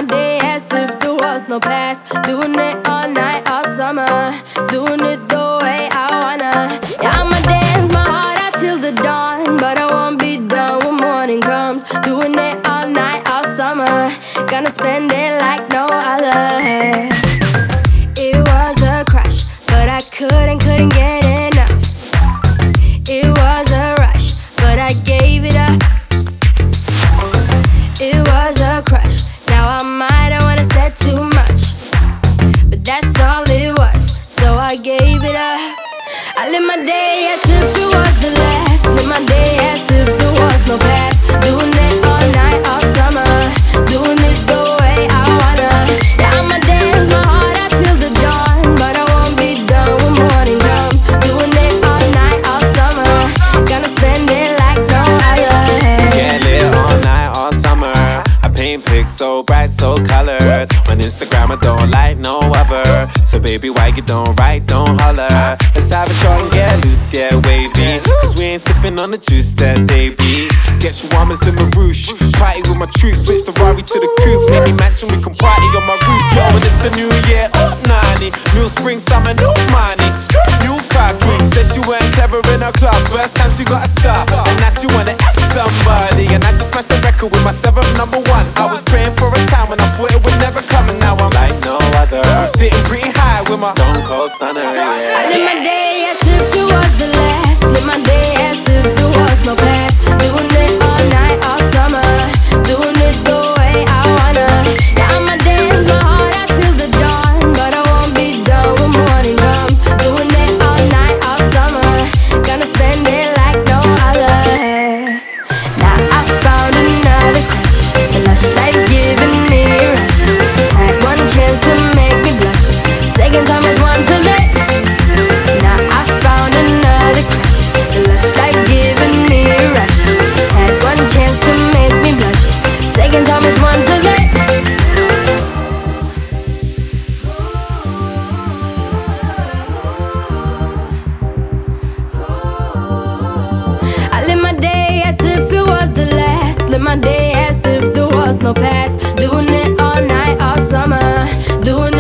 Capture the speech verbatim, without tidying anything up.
my day as if there was no past. Doing it all night, all summer. Doing it the way I wanna. Yeah, I'ma dance my heart out till the dawn, but I won't be done when morning comes. Doing it all night, all summer. Gonna spend it like no other. It was a crush, but I couldn't, couldn't get enough. It was a rush, but I gave it up. It was a crush, now I might have wanna said too much, but that's all it was, so I gave it up. I live my day as if it was the last. Live my day as if there was no past. Doing it all night, all summer. Doing it the way I wanna. Yeah, I'ma dance my heart out till the dawn, but I won't be done when morning comes. Doing it all night, all summer. Gonna spend it like no other. Get lit all night, all summer. I paint pics so bright, so colored. On Instagram I don't like no other. So baby, why you don't write, don't holler. Let's have a shot and get loose, get wavy. Cause we ain't sipping on the juice that they be. Get your woman in my roosh. Party with my troops, switch the Rari to the coupe. Any mansion we can party on my roof. Yo, when it's a new year, up ninety. New spring, summer, new money. New car queen, said she weren't clever in her class. First time she got a star, and now she wanna F somebody. And I just smashed the record with my seventh number one. I was praying for a time when I thought it would never come, and now I'm like no other. I'm sitting pretty high with my stone cold stunner. Yeah. I live my day as if it was the last. Live my day as if there was no past. Doing it all night, all summer. Doing it the way I wanna. Yeah, I'ma dance my heart out till the dawn, but I won't be done when morning comes. Doing it all night, all summer. Gonna spend it like no other. Now I found another crush. The lush life giving me a rush. Had one chance to make me blush. Second time was one to let. Now I found another crush. The lush life giving me a rush. Had one chance to make me blush. Second time is one to let. I live my day as if it was the last. Live my day as if there was no past. Doing it all night, all summer. Doing